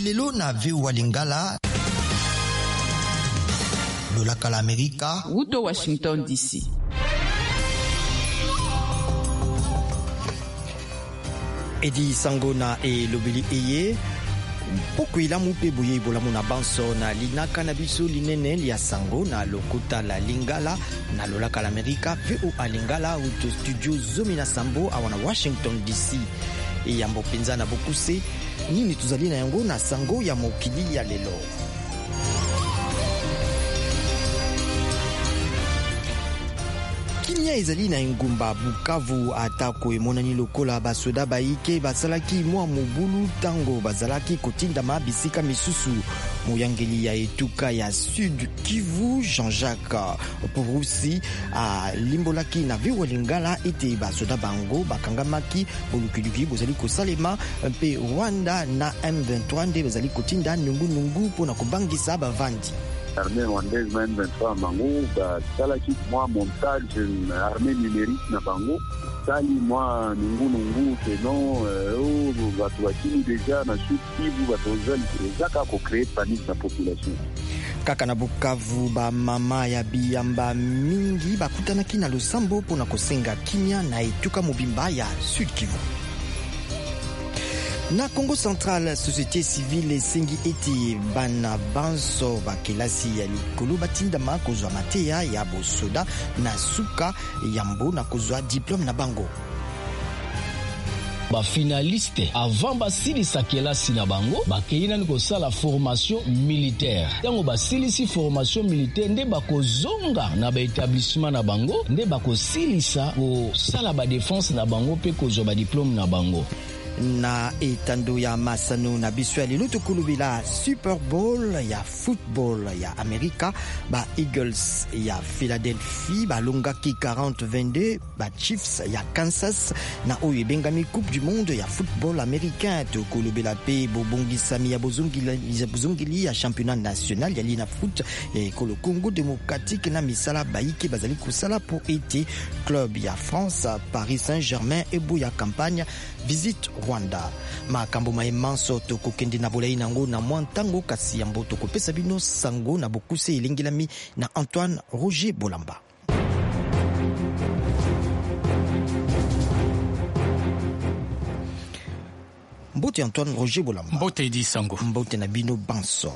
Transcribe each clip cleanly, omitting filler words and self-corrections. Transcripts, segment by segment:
lelo na VOA Lingala lolaka la Amerika Wuto Washington DC. Edi sango na e lobeli eye poko ilamu pe boye bolamu na banso na linaka na biso linene lia sango na lokota la Lingala na lolaka la Amerika VOA Lingala uto studio zomi na sambo awana Washington DC e yambo penza na bokuse nini tuzali na yango na sango ya mokili ya lelo. Kimia ezali na engumba Bukavu atako emonani lokola basoda baike basalaki mwa mobulu tango bazalaki kotindama bisika misusu moyangeli ya etuka ya Sud Kivu Jean-Jacques Purusi limbolaki na VOA Lingala ete basoda bango bakangamaki bolukiluki bozali kosalema mpe Rwanda na M23 nde bazali kotinda nungu pona kobangisa bavandi. Armée rwandaise na M23 bango basalaki mwa montage armée numérique na bango sali mwa nungu keno bato bakini deja na Sud Kivu batozaka kocrée panique na population. Kaka na Bukavu ba mama ya biyamba mingi bakutanaki na losambo pona kosenga kimia na etuka mobimba ya Sud Kivu. Na Congo Central, société civile esengi eti bana banso bakelasi ya likolo batindama kozwa mateya ya bosoda na suka yambo na kozwa diplôme na bango. Ba finaliste avant basilisa kelasi na bango bakeyina ni kosala formation militaire. Tango basilisi formation militaire nde bakozonga na ba établissement na bango nde bakosilisa kosala ba défense na bango pe kozwa ba diplôme na bango. Na etando ya masano na biso ya lelo tokolobela Super Bowl ya football ya Amerika ba Eagles ya Philadelphie balongaki 40-22 ba Chiefs ya Kansas na oyo ebengami Coupe du Monde ya football américain tokolobela pe bobongisami ya bozongili ya championnat national ya lina foot ekolo Congo démocratique na misala baike bazali kosala po ete club ya France Paris Saint-Germain eboya campagne visite Rwanda. Makambo maemanso tokokende na bolai nango na mwantango kasi yambo tokopesa bino sango na bokuse elengelami na Antoine Roger Bolamba. Mbote Antoine Roger Bolamba. Mbote di sango. Mbote na bino banso.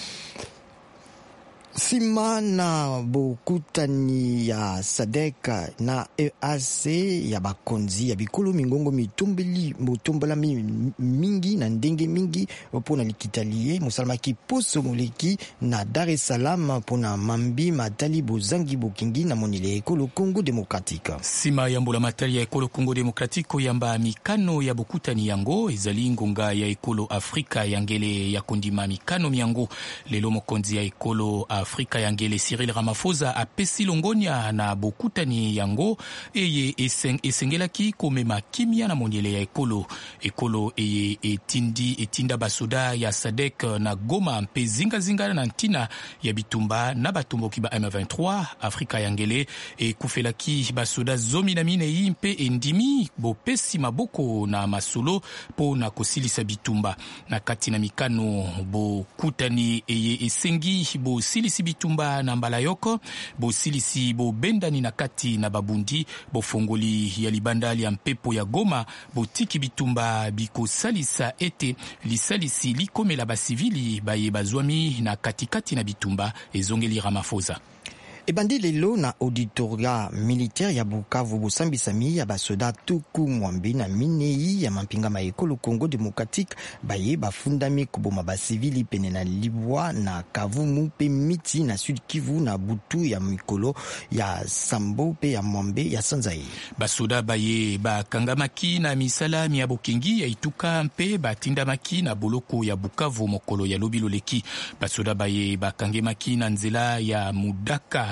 Sima na bokutani ya SADC na EAC ya bakonzi ya bikolo mingongo mitombola mingi na ndenge mingi pona likitalie musalamaki poso moleki na Dar es Salaam pona mambi matali bozangi bokingi na monile ekolo Congo démocratique. Sima ya mbula matali ya ekolo Congo démocratique yamba mikano ya bokutani yango ezali ngonga ya ekolo Afrika yangele ya kondima mikano miango lelo mokonzi ya ekolo Afrika yangele Cyril Ramaphosa apesi longonia na bokutani yango eye esengelaki komema kimia na moniele ya ekolo eye etinda basoda ya SADC na Goma mpe zinga na ntina ya bitumba na batumboki ba M23 Afrika yangele kufelaki basoda zomi na minei mpe endimi bopesi maboko na masolo po na kosilisa bitumba na kati na mikano bokutani eye esengi bosilisi bitumba na mbala yoko bosilisi bobendani na kati na babundi bofongoli ya libandali ya mpepo ya Goma botiki bitumba bikosalisa ete lisalisi likomela basivili baye bazwami na katikati na bitumba ezongeli Ramaphosa. Ebandi lelo na auditoria militaire ya Bukavu bosambisami ya basoda tuku mwambi na minei ya mampinga maekolo Congo démocratique baye bafundami kuboma basivili pene na Libwa na Kavumu pe miti na Sud Kivu na butu ya mikolo ya Sambo pe ya Mwambe ya Sanzaye. Basoda baye bakangamaki na misala ya bokengi ya ituka mpe batindamaki na boloko ya Bukavu mokolo ya lobiloleki. Basoda baye bakangemaki na nzela ya Mudaka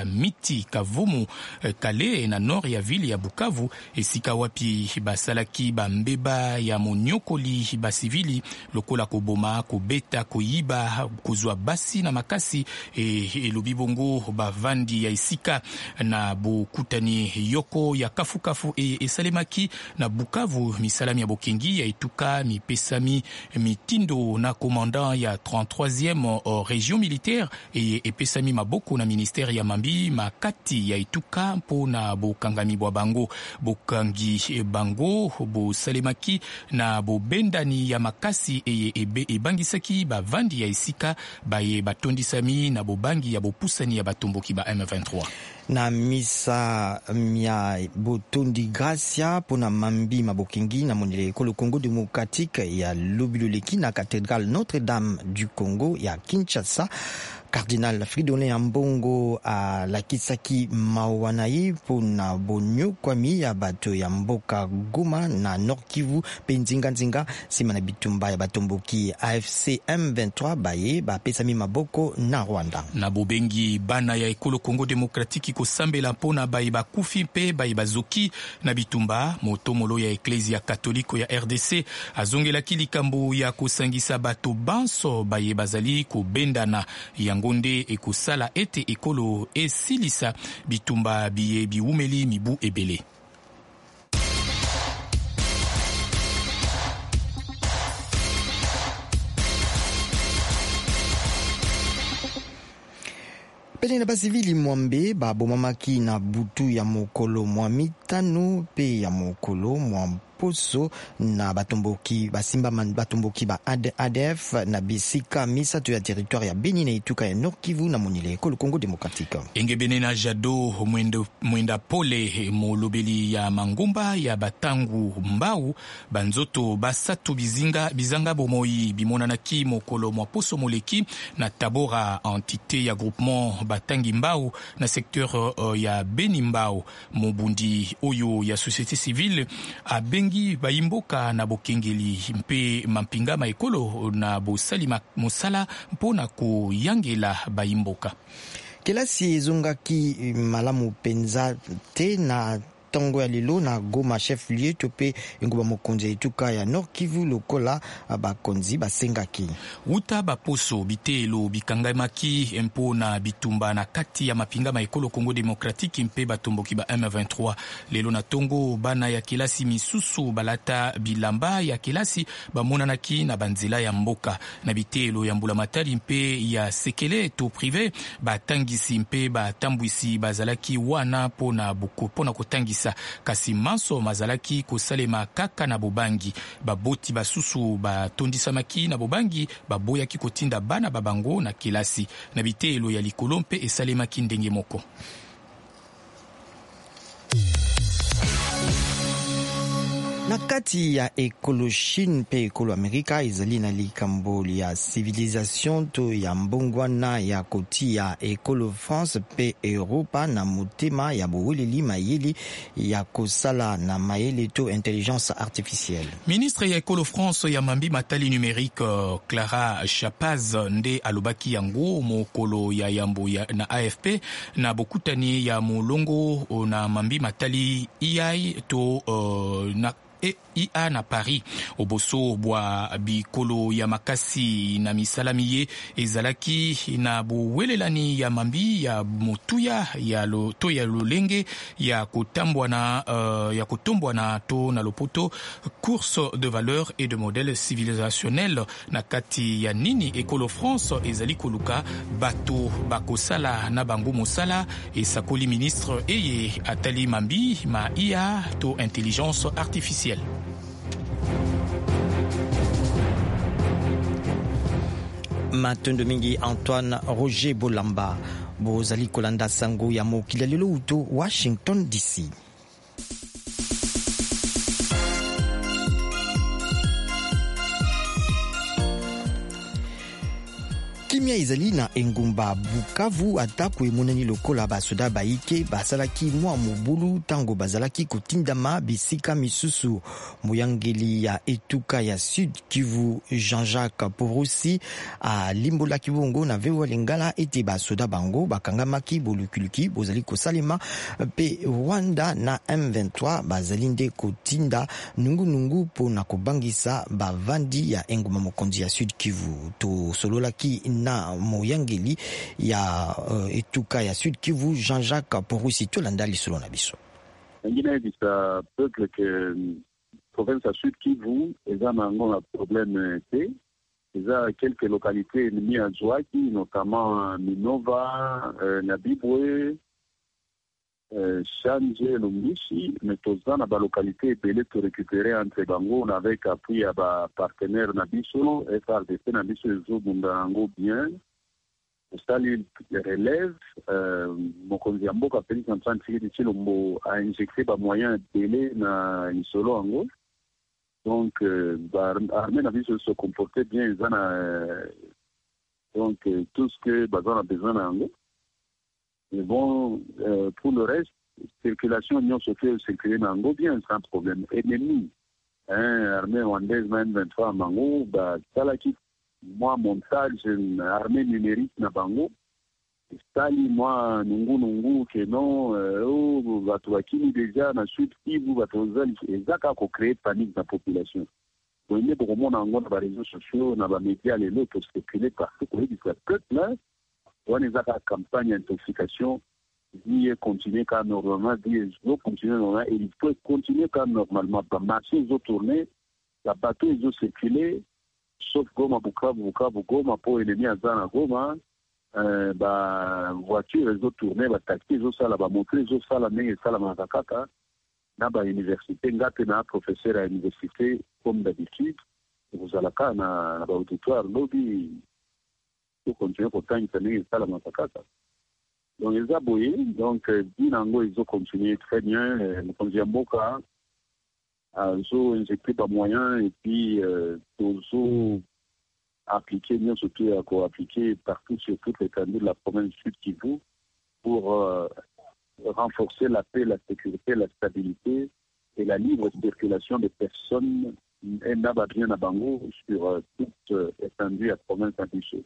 ya Miti, Kavumu, Kale na nord ya ville ya Bukavu, esika wapi basalaki bambeba ya monyokoli basivili lokola koboma, kobeta, koyiba, kozwa basi na makasi elobi bongo bavandi ya esika na bokutani yoko ya kafukafu esalemaki na Bukavu. Misalami ya bokengi ya etuka mipesami mitindo na commandant ya 33e région militaire epesami maboko na ministère ya mambi makati ya etuka mpo na bokangami bwa bango. Bokangi bango bosalemaki na bobendani ya makasi ebangisaki bavandi ya esika baye batondisami na bobangi ya bopusani ya batomboki ba M23 na misa mia botondi gracia pona mambi mabokengi na monele ekolo Congo démocratique ya Lubiluleki na cathédrale Notre-Dame du Congo ya Kinshasa. Cardinal Fridolin Ambongo a lakisaki mawanai pona bonyo kwami ya bato ya mboka Goma na Nord Kivu penzinga sima na bitumba ya batomboki AFC M23 baye bapesami maboko na Rwanda. Na bobengi bana ya ekolo Congo démocratique kosambela pona baye bakufi mpe baye bazoki na bitumba motomolo ya Eklezia Katoliko ya RDC azongelaki likambo ya kosangisa bato banso baye bazali kobendana yango nde ekosala ete ekolo esilisa bitumba biye biumeli mibu ebele. Pele na basivili mwambe babomamaki na butu ya mokolo mwa mitano pe ya mokolo mwa poso na batomboki basimba batomboki ba ADF na bisika misato ya territoire ya Beni na Ituka ya Nord Kivu na monile ekolo Congo démocratique. Engebene na jado mwenda pole molobeli ya mangomba ya batangu mbau banzoto basatu bizanga bomoi bimonanaki mokolo mwa poso moleki na Tabora entité ya groupement batangi mbau na secteur ya Beni mbau mobundi oyo ya société civile a bengi baimboka na bokengeli mpe mampinga maekolo na bosali mosala mpona koyangela baimboka. Kelasi ezongaki malamu penza te na tango ya lelo na Goma chef lieu tope ngoba mokonzi etuka ya Nord Kivu lokola bakonzi basengaki uta baposo bitelo bikangamaki empo na bitumba na kati ya mapinga maekolo Congo démocratique mpe batomboki ba M23 lelo na tongo bana ya kelasi misusu balata bilamba ya kelasi bamonanaki na banzela ya mboka na bitelo ya mbula matali mpe ya sekele to privé batangisi mpe batambwisi bazalaki wana pona kotangisa kasi manso mazalaki kosalema kaka na bobangi baboti basusu batondisamaki na bobangi baboyaki kotinda bana babango na kelasi na bitelo ya likolo mpe esalemaki ndenge moko. Na kati ya ekolo Chine pe ekolo Amerika ezali na likambo ya civilisation to ya mbongwana ya koti ya ekolo France pe Europa na motema ya boweleli mayeli ya kosala na mayele to intelligence artificielle. Ministre ya ekolo France ya mambi matali numérique Clara Chapaz nde alobaki yango mokolo ya yambo ya na AFP na bokutani ya molongo na mambi matali AI to na IA na Paris oboso bwa bikolo ya makasi na misalamiye ezalaki na bowelelani ya mambi ya motuya ya to ya lolenge ya kutambwa na to na lopoto course de valeurs et de modèles civilisationnels na kati ya nini ekolo France ezali koluka bato bakosala na bango mosala esakoli ministre eye atali mambi ma IA to intelligence artificielle. Matondo mingi Antoine Roger Bolamba bozali kolanda sango ya mokili lelo uto Washington DC. kimia ezali na engumba Bukavu ataku emonani lokola basoda baike basalaki mwa mobulu tango bazalaki kotindama bisika misusu. Moyangeli ya etuka ya Sud Kivu Jean-Jacques Porosi alimbolaki bongo na VOA Lingala ete basoda bango bakangamaki bolukuluki bozali kosalema pe Rwanda na M23 bazali nde kotinda nungu pona kobangisa bavandi ya engumba mokonzi ya Sud Kivu. To sololaki na moyangeli ya etuka ya Sud Kivu Jean-Jacques Porosi tolanda lisolo na biso. Ngine bisa peuple que province à Sud Kivu eza nango na problème te. Eza quelques localités ennemies à Zouaki, notamment Minova, Nabibwe, Chanje, Lumbishi, mais tous dans la localité epelé to récupérer entre bango avec appui à ba partenaire Nabiso, FRDC Nabiso ezo bundango bien. Sali relève mokonzi mboka peli central tsiki tshilombo a injecté ba moyens délai na isolo ango. Donc armée Nabiso se comportait bien donc tout ce que bazan a besoin d'ango. Mais bon, pour le reste, circulation union se fait circuler Nango bien sans problème. Ennemi, armée rwandaise M23 Mango, Salaki, moi montage, armée numérique na Bango, Sali, moi Nungu, que non, Batouakini déjà, na Sud Kivu, Batouzali, et Zaka ko créé panique dans la population. Donc il y a beaucoup de monde dans les réseaux sociaux, dans les médias, les lots, pour circuler partout, pour dire que le peuple là, on a une campagne d'intoxication, il continue comme normalement, il continue normalement, et il peut continuer comme normalement. Par marché, ils ont tourné, la bateau, ils ont circulé, sauf Goma, Bukavu, Goma, pour ennemi à Zana, Goma, voiture, ils ont tourné, taxi, ils ont ça là, montré, ils ont ça là, mais ça là, Mazakata, dans l'université, na professeur à l'université, comme d'habitude, vous allez à l'auditoire, lobby, pour continuer pour tant que ça la massacre. Donc les aboyés, donc Dinango ils ont continué très bien. Nous avons beaucoup ils ont injecté par moyens et puis ils ont appliqué, bien surtout à appliquer partout sur toute l'étendue de la province Sud Kivu pour renforcer la paix, la sécurité, la stabilité et la libre circulation des personnes et Nabadien à Bango sur toute l'étendue de la province Sud.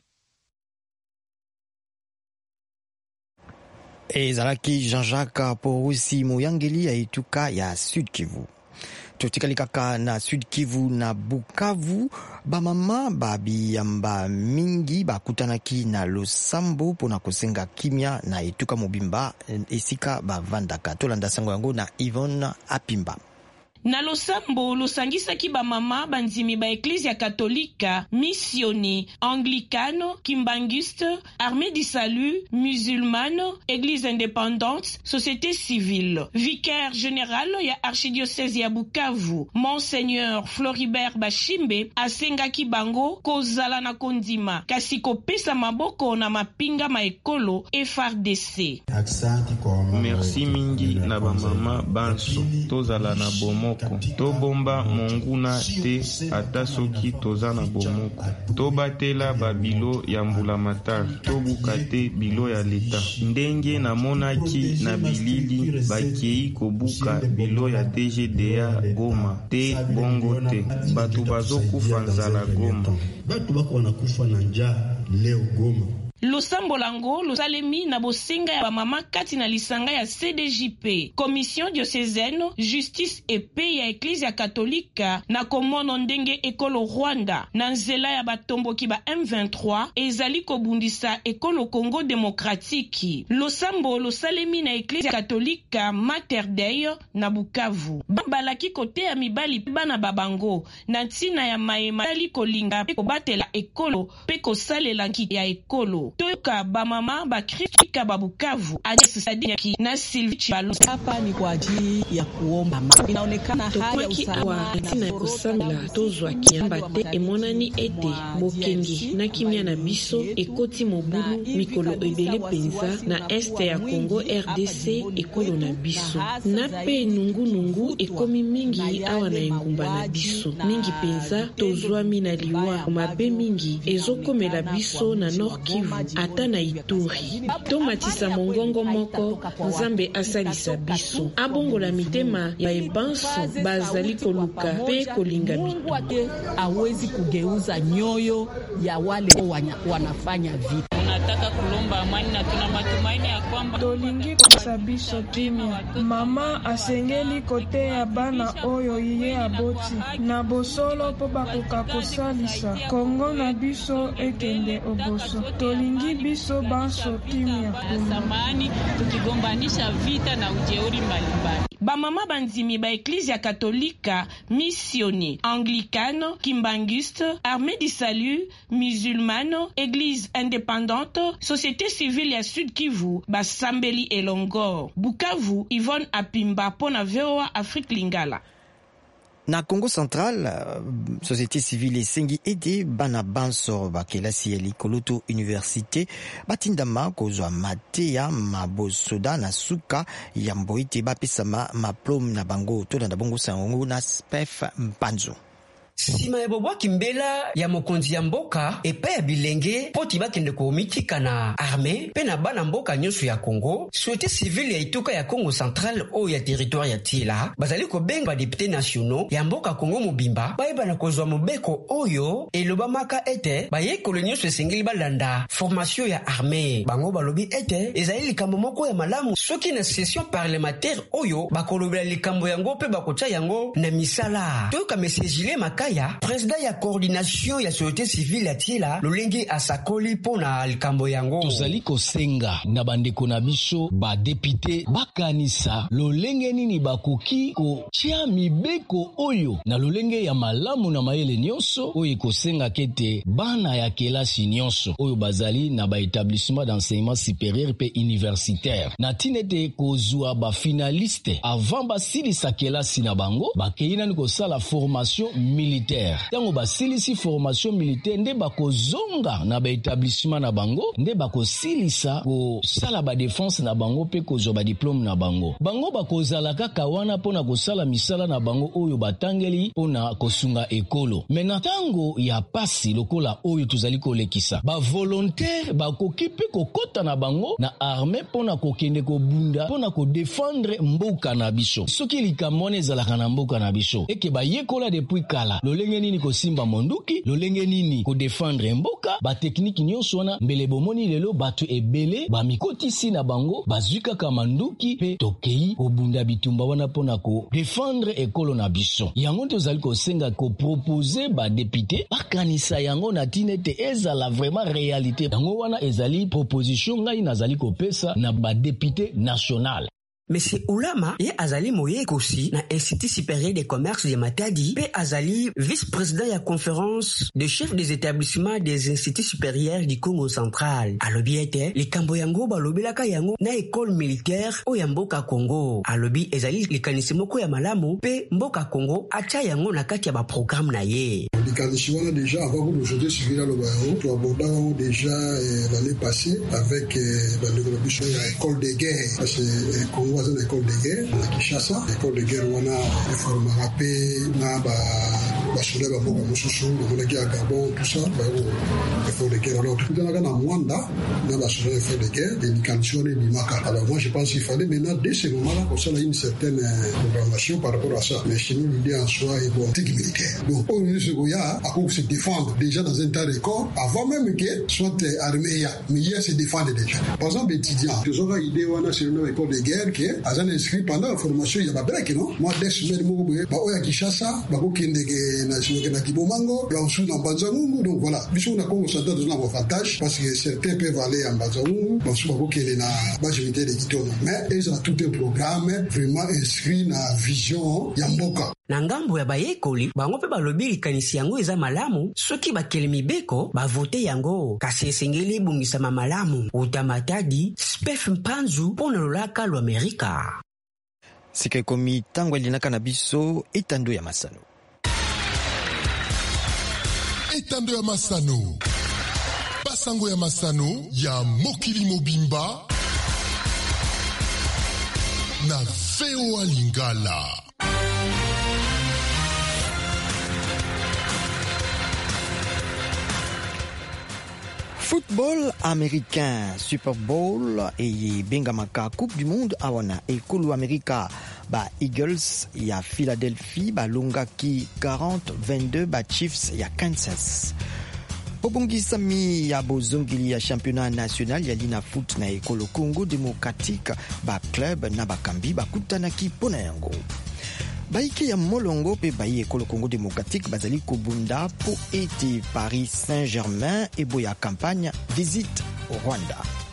Ezalaki Jean-Jacques Porosi moyangeli ya etuka ya Sud Kivu. Totikali kaka na Sud Kivu na Bukavu, bamama babiyamba mingi bakutanaki na losambo pona kosenga kimia na etuka mobimba esika bavandaka. Tolanda sango yango na Yvonne Apimba. Na losambo losangisaki bamama banzimi ba Eklezia Katolika, Missioni, Anglicano, Kimbanguiste, Armée du Salut, Musulmane, Église indépendante, Société civile. Vicaire général ya Archidiocèse ya Bukavu, Monseigneur Floribert Bashimbe, asengaki bango kozala na kondima, kasi kopesa maboko na mapinga maekolo FRDC. Merci mingi na bamama banso, tozala na bomo tobomba monguna te ata soki toza na bomoko tobatela babilo ya mbulamatari tobuka te bilo ya leta ndenge namonaki na bilili bakei kobuka bilo ya DGDA Goma te bongo te batu bazokufa nzala Goma batu bako wanakufa na njaa leo Goma. Losambo lango losalemi na bosenga ya bamama kati na lisanga ya CDJP, Commission diocésaine justice et paix ya Eklezia Katolika na komono ndenge ekolo Rwanda na nzela ya batomboki ba M23 ezali kobundisa ekolo Congo Démocratique. Losambo losalemi na Eklezia Katolika Mater Dei na Bukavu. Balaki kote ya mibali bana babango na ntina ya mayema ali kolinga pe kobatela ekolo pe kosalela nkiti ya ekolo. Bukavu. Toka bamama bakritika ba Bukavu Agnes Sadiki na Sylvie Chibalo. Hapa ni kwa ajili ya kuomba. Inaonekana hali ya usalama na kusambela tozwa kiamba te emonani ete bokengi na kimia na biso ekoti mobulu mikolo ebele penza na este ya Congo RDC ekolo na biso na pe nungu ekomi mingi awa na engumba na biso mingi penza tozwa mina liwa mabe mingi ezokomela biso na Nord Kivu ata na Ituri. Tomatisa mongongo moko Nzambe asalisa biso abongola mitema ya ebanso bazali koluka pe kolinga bitu. Hawezi kugeuza nyoyo ya wale wanafanya vita. Tunataka kulomba amani na tuna matumaini ya kwamba tolingi kusabiso kimia. Mama asengeli kote ya bana oyo iye aboti na bosolo po bakoka kosalisa Kongo na biso ekende oboso. Tolingi biso banso kimia. Samani tukigombanisha vita na ujeuri mbalimbali. Bamama banzimi ba Eklizia Katolika, Missioni, Anglicano, Kimbanguiste, Armée du Salut, Musulmano, Église indépendante, Société civile ya Sud Kivu, Basambeli Elongor. Bukavu, Yvonne Apimba, pona VOA Afrique Lingala. Na Congo Central, société civile esengi ede bana banso bakelasi ya likoloto université batindama kozwa mateya mabosoda na suka ya mboite bapesama maplome na bango to na bongo sango na SPEF Mpanzo. Sima ya bobwaki mbela ya mokonzi ya mboka epa ya bilenge poti bakende komitika na armée pe na bana mboka nyonso ya Congo, société civile ya ituka ya Congo Central o ya territoire ya Tila bazali kobenga ba députés nationaux ya mboka Congo mobimba bayeba na kozwa mobeko oyo elobamaka ete bayekolo nyonso esengeli balanda formation ya armée. Bango balobi ete ezali likambo moko ya malamu soki na session parlementaire oyo bakolobela likambo yango pe bakotya yango na misala. Toyoka mesejile maka président ya coordination ya société civile ya Tila lolenge asakoli pona likambo yango. Tozali kosenga na bandeko na biso ba député bakanisa lolenge nini bakoki kotia mibeko oyo na lolenge ya malamu na mayele nyonso oyo kosenga kete bana ya kelasi nyonso oyo bazali na ba établissement d'enseignement supérieur pe universitaire na tinete kozwa ba finaliste avant basilisa kelasi na bango bakeina ni kosala formation militaire. Tango basilisi formation militaire nde bakozonga na ba établissement na bango nde bakosilisa kosala ba défense na bango pe kozwa ba diplôme na bango. Bango bakozala kaka wana pona kosala misala na bango oyo batangeli pona kosunga ekolo. Mena tango ya pasi lokola oyo tuzali kolekisa ba volontaire bakoki pe kokota na bango na armée pona kokende kobunda pona ko défendre mboka na biso. Soki likamone ezalaka na mboka na biso eke bayekola depuis kala lolenge nini kosimba monduki lolenge nini ko défendre mboka ba technique nyonso wana mbele bomoni lelo bato ebele ba mikotisi na bango bazuka ka manduki pe tokei obunda bitumba wana pona ko défendre ekolo na biso. Yango tozali kosenga ko proposer ba député bakanisa yango na tinete ezala vraiment réalité. Yango wana ezali proposition ngai nazali kopesa na ba député national. Monsieur Oulama ye azali moyeko aussi na Institut supérieur des commerces de Matadi pe azali vice-président ya conférence de chefs des établissements des instituts supérieurs du Congo central. Alobi ete likambo yango balobelaka yango na école militaire o ya mboka Congo. Alobi ezali likanisi moko ya malamu pe mboka Congo atia yango na kati ya ba programme na ye. Likanisi wana déjà avant que aujourd'hui civil lo bayo to abordanga déjà l'année passée avec la développement de l'école de guerre parce que Congo dans l'école de guerre à Kinshasa. L'école de guerre wana reformera pe na ba soda ba boka mususu na guerre à Gabon tout ça ba l'école de guerre alors tout dans na Mwanda na ba soda l'école de guerre des likanisi de Limaka. Alors moi je pense qu'il fallait maintenant dès ce moment-là qu'on soit une certaine programmation par rapport à ça. Mais chez nous l'idée en soi est bon technique militaire. Donc pour nous ce goya à cause se défendre déjà dans un tas de corps avant même que soit armée mais il y a se défendre déjà. Par exemple étudiants ils ont idée wana sur l'école de guerre que azana inscrit pendant la formation ya babek non moi des semaines mo boye ba oya Kinshasa ba ko kindege na sinoke na Kibomango ba usu na Banzangungu. Donc voilà biso na Congo ça donne un avantage parce que certains peuvent aller en Banzangungu ba usu ba ko kele na base militaire de Kitona mais ils ont tout un programme vraiment inscrit na vision ya mboka. na ngambo ya bayekoli bango mpe balobi likanisi yango eza malamu soki bakele mibeko bavote yango kasi esengeli ebongisama malamu. Utamatadi Spef Mpanzu mpo na lolaka lwa Amerika. Sika ekomi ntango elinaka na biso etando ya masano. Etando ya masano. Basango ya masano ya mokili mobimba na VOA Lingala. Football américain, Super Bowl et bengamaka Coupe du Monde awana ekulu Amerika ba Eagles ya Philadelphie ba longaki 40-22 ba Chiefs ya Kansas. Pobongisami ya bozongili ya championnat national ya lina foot na ekolo Congo Démocratique ba club na bakambi bakutanaki pona yango. Baike ya molongo pe baye ekolo Congo Démocratique bazali kobunda po ete Paris Saint-Germain ebo ya campagne visite au Rwanda.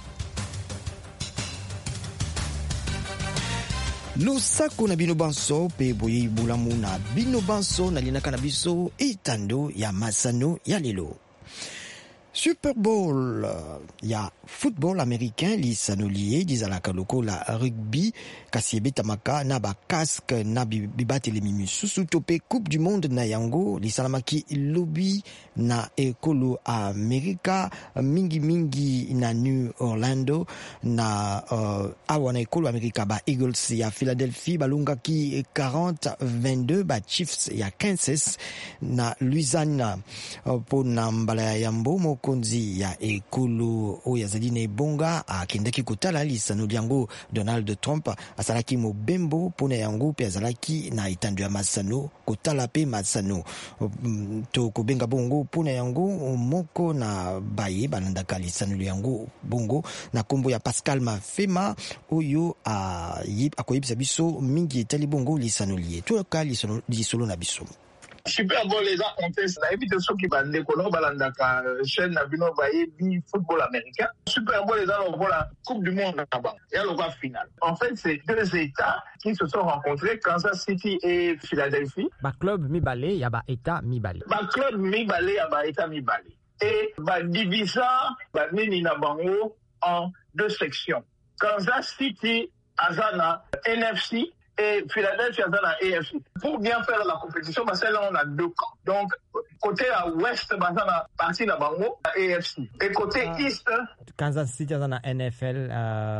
Losako na bino banso pe boye bulamu na bino banso na linaka na biso etando ya masano ya lelo. Super Bowl ya football américain li sanolié dizalaka lokola rugby kasi betamaka na ba casque na bibateli misusu tope Coupe du Monde na yango li salamaki lobby na ekolo Amerika mingi na New Orlando na awana ekolo Amerika ba Eagles ya Philadelphie balungaki 40-22 ba Chiefs ya Kansas na Louisiana po na mbala ya yambo konzi ya ekolo oya zadine bonga akendaki kotala lisano yango Donald Trump asalaki mobembo pona yango pe azalaki na etando ya masano kotala pe masano to kobenga bongo pona yango moko na baye balandaka lisano yango bongo na kombo ya Pascal Mafema oyo akoyebisa biso mingi etali bongo lisano lié to ka lisolo na biso. Super Bowl les contest na évite ceux qui bandent kono balandaka chaîne na bino bayebi football américain. Super Bowl les la Coupe du Monde là-bas. Et alors la finale. En fait, c'est deux états qui se sont rencontrés, Kansas City et Philadelphie. Ba club mi balé, ya ba état mi balé. Ba club mi balé, ya ba état mi balé. Et ba divisa ba nini na bango en deux sections. Kansas City azana NFC et Philadelphie dans la AFC. Pour bien faire la compétition, parce que là on a deux camps. Donc côté à ouest, dans la partie de la Bango, la AFC. Et côté est, Kansas City dans la NFL,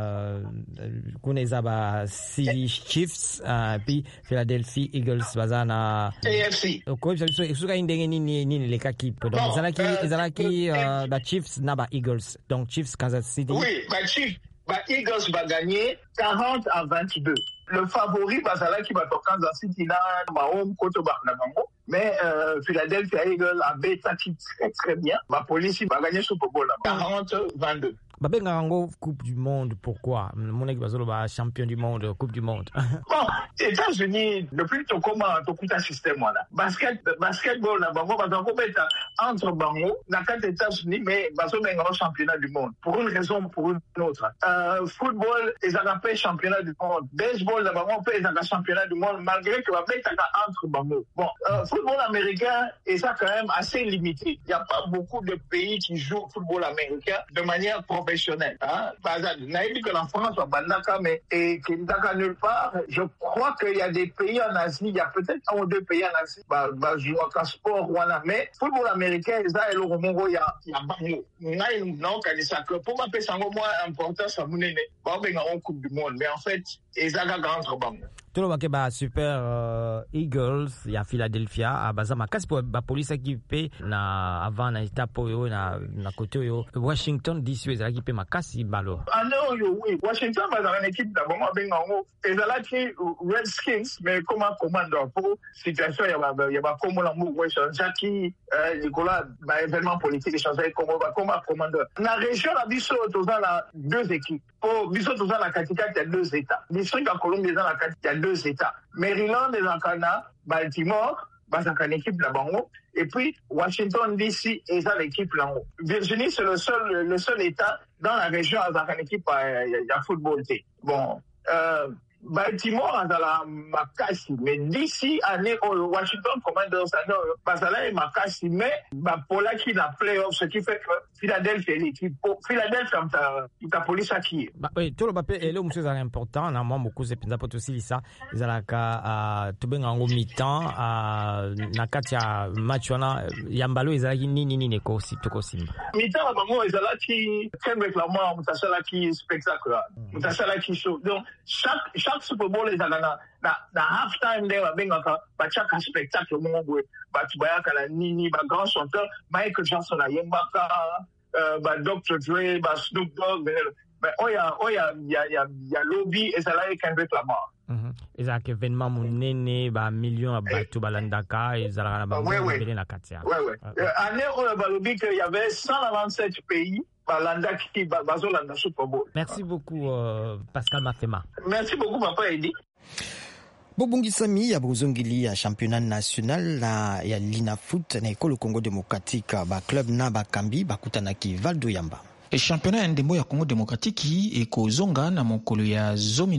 Kunezaba City Chiefs, puis Philadelphia Eagles dans la AFC. Quoi, je sais que indenge ni les équipes. Donc Zalaki la Chiefs na ba Eagles. Donc Chiefs Kansas City. Oui, ba Chiefs, ba Eagles va gagner 40-22. Le favori, Basala qui va toquer Kansas City là, Mahom, Koto Barnabango. Mais Philadelphia Eagles avait attaqué très bien. Ma police va gagner Super Bowl là. 40-22. Babenga yango Coupe du Monde, pourquoi? Mon équipe va champion du monde, Coupe du Monde. Bon, États-Unis, depuis que tu as un système là. Basketball là, bango va mettre entre bango, dans les États-Unis, mais baso benga championnat du monde. Pour une raison ou pour une autre. Football, ils ont fait championnat du monde. Baseball, là, bango ils ont fait championnat du monde, malgré que va mettre entre bango. Bon, football américain, et ça quand même assez limité. Il n'y a pas beaucoup de pays qui jouent au football américain de manière professionnelle. Hein? Par exemple, dit que la France soit bandaka, mais et qu'il n'est nulle part. Je crois qu'il y a des pays en Asie, il y a peut-être un ou deux pays en Asie, jouent à sport, voilà. Mais football américain, il y a le Romongo, il y a Bango. Non, quand il s'accorde, pour m'appeler ça, moins important, ça m'a donné. Bon, ben, on Coupe du Monde. Mais en fait, il y a un grand Bango. Tout le monde Super Eagles ya Philadelphia bazama kasi po ba police équipé na avant na étape yo na côté yo Washington DC ezalaki pe makasi balo. Ah non yo oui Washington bazala une équipe d'abord benga ngo ezalaki Redskins mais comment commandant pour situation ya ba comme la mou Jackie Nicolas ba événement politique changer comment commandant. Na région la biso dans la deux équipes. Pour biso dans la catégorie il y a deux états. District de Columbie dans la catégorie il y a deux états. Maryland et Zankana, Baltimore, c'est une équipe là-bas. Et puis, Washington DC est dans l'équipe là. Virginie, c'est le seul état dans la région avec une équipe à football. Bon, Baltimore azala makasi mais d'ici année Washington Commanders bazala makasi mais bapola qui na playoff ce qui fait que Philadelphia ita polisa qui oui tout le papier est là monsieur c'est important na moi beaucoup c'est penza poto silisa ezalaka tubenga ngo mi-temps na kati ya match wana ya mbalo ezalaki nini ko simba mi-temps bango ezalaki Kendrick Lamar mutasala ki spectacle mutasala ki show donc chaque Super Bowl ezalaka na half time there babengaka bachaka spectacle mongo batu bayaka la nini ba grand chanteur Michael Jackson ayembaka ba Dr. Dre ba Snoop Dogg mais oya ya lobby ezalaki Kendrick Lamar ezalaka événement monene ba million batu balandaka ezalaka na bango ebele na kati ya année oyo balobi que il y avait 197 pays Merci beaucoup Pascal Mafema. Merci beaucoup Papa Edi. Bobungisami ya bozongili ya championnat national na ya Lina Foot na ekolo Congo Démocratique ba club na bakambi bakutanaki Valdo Yamba. Championnat ya ndembo ya Congo Demokratiki ekozonga na mokolo ya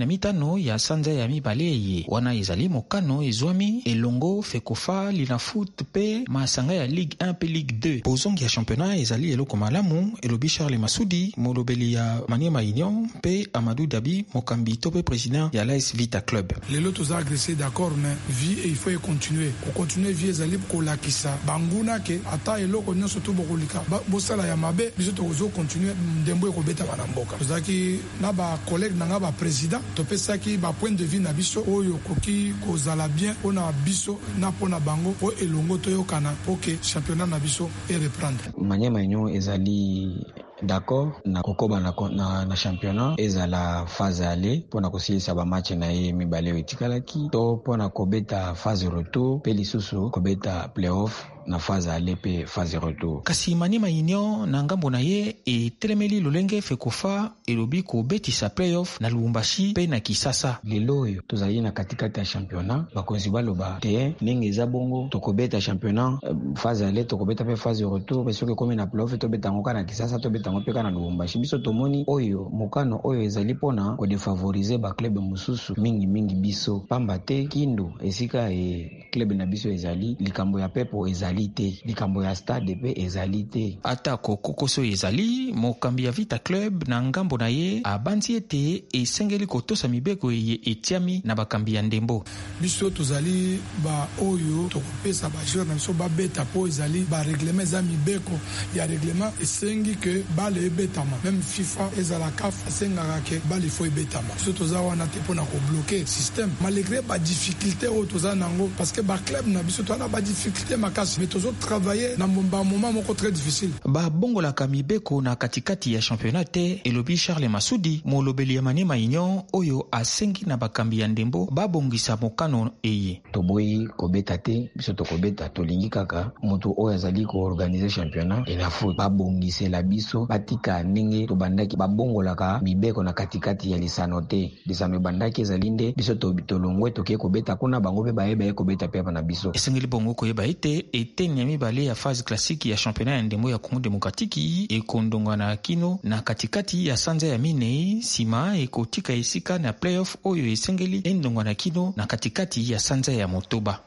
15 ya sanza ya mibale wana ezali mokano ezwami elongo fekofa Lina Foot pe masanga ya Ligue 1 pe Ligue 2. Bozongi ya championnat ezali eloko malamu elobi Charles Masudi molobeli ya Maniema Union pe Amadou Dabi mokambi to pe président ya l'AS Vita Club. Les autres agressés d'accord mais vie et il faut continuer. Pour continuer vie ezali ko lakisa banguna ke ata eloko nyonso to bokolika bosala ya mabe biso to continuer ndembo ekobeta bana mboka ozaki na ba collègue na ba président topesaki ba point de vue na biso oyo koki kozala bien ona biso na pona bango po elongo toyokana pour que championnat na biso et reprendre. Maniema Union ezali d'accord na kokoba na championnat ezala phase aller pona kosilisa ba match na ye mibale etikalaki to pona kobeta phase retour pe lisusu kobeta playoff na phase aller pe phase retour. Kasi Maniema Union na ngambo na ye etelemeli lolenge fekofa elobi ko betisa playoff na Lubumbashi pe na Kisasa. Lelo oyo tozali na katikati ya championnat bakonzi baloba te ndenge eza bongo tokobeta championnat phase aller tokobeta pe phase retour pe soki komi na playoff tobeta ngoka na Kisasa tobeta ngoka pe na Lubumbashi. Biso tomoni oyo mokano oyo ezali pona ko défavoriser ba club mususu mingi biso pamba te Kindu esika club na biso ezali likambo ya pepo ezali likambo ya stade pe ezali te atako kokoso ezali mokambi ya Vita Club na ngambo na ye abanzi ete esengeli kotosa mibeko ye etiami na bakambi ya ndembo biso tozali ba oyo tokopesa ba joueur na biso ba beta po ezali ba règlement za mibeko ya règlement esengi que bale ebetama même FIFA ezala CAF esengaka ke bale fo ebetama biso toza wana te pona ko bloquer système malgré ba difficulté o toza nango parce que ba club na biso toana ba difficulté makasi mais tozo travailler na moment moko très difficile ba bongola kamibeko na katikati ya championnat te elobi Charles Masudi molobeli ya Maniema Union oyo asengi na bakambi ya ndembo babongisa mokano eye toboyi kobeta te biso tokobeta tolingi kaka moto oyo azali ko organiser championnat ena foot babongisela biso batika ndenge tobandaki babongolaka mibeko na katikati ya lisano te lisano bandaki ezali nde biso tolongwe toke kobeta kuna bango pe bayeba kobeta pe na biso esengeli bongo koyeba ete eteni ya mibale ya phase classique ya championnat ya ndembo ya Congo Demokratiki ekondongwa na kino na katikati ya sanza ya minei sima ekotika esika na playoff oyo esengeli endongwa na kino na katikati ya sanza ya motoba.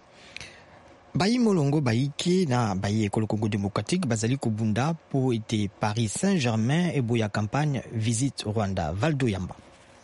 Bayi molongo bayike na bayi ekolo Congo Démocratique bazali kobunda po ete Paris Saint-Germain eboya campagne visite Rwanda. Valdo Yamba.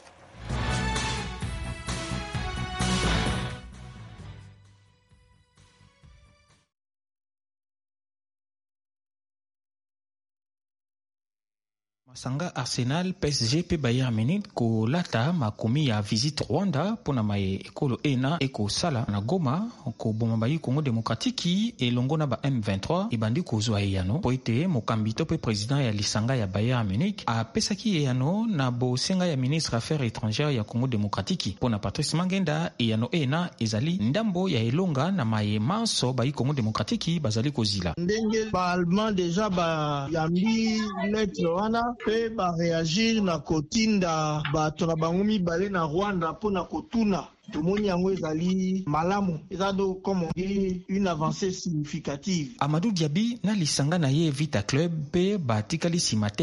Masanga Arsenal, PSG pe Bayern Munich ko lata makomi ya visite Rwanda pona maye ekolo ena eko sala na Goma ko boma bayi Congo Démocratique elongo na ba M23 ibandi ko zwa yano po ete mokambi to pe président ya lisanga ya Bayern Munich a pesaki yano na bosenga ya ministre affaires étrangères ya Congo Démocratique pona Patrice Mangenda yano ena ezali ndambo ya elonga na maye manso bayi Congo Démocratique bazali ko zila ndenge ba allemand déjà ba yambi lettre wana pe ba réagir na kotinda bato na bango mibale na Rwanda pona kotuna tomoni yango ezali malamu ezado comme on dit une avancée significative. Amadou Diaby na lisanga na ye Vita Club pe batikali simate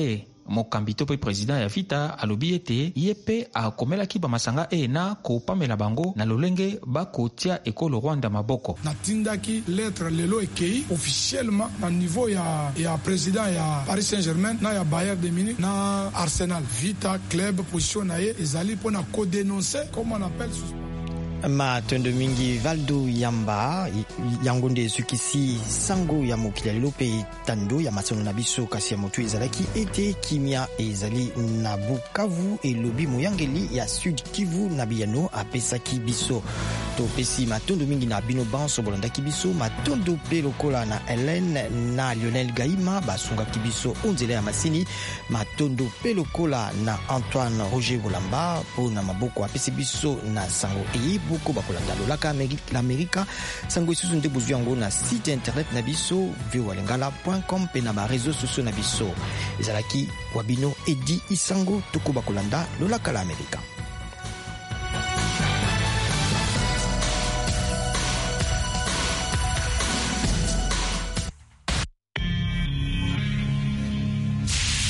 mokambi to pe président ya vita alobi ete ye pe akomelaki bamasanga ena kopamela bango na lolenge bakotia ekolo Rwanda maboko. Natindaki lettre lelo ekei officiellement na niveau ya président ya Paris Saint-Germain na ya Bayern de Munich na Arsenal. Vita club position na ye ezali pona ko dénoncer comment on appelle matondo mingi Valdo Yamba yangonde sukisi sango ya mokili lelo pe tando ya masono na biso kasi ya motu ezalaki ete kimia ezali na Bukavu elobi moyangeli ya Sud Kivu na biyano apesaki biso to pesi matondo mingi na bino banso bolandaki biso matondo pe lokola na Hélène na Lionel Gaima basunga kibiso onzela ya masini matondo pe lokola na Antoine Roger Bolamba po na maboko apesi biso na sango ko bakolanda lolaka l'Amérique sango isusu nde bozwi yango na site internet na biso voalingala.com pe na ba réseaux sociaux na biso ezalaki wabino Edi Isango toko bakolanda lolaka l'Amérique.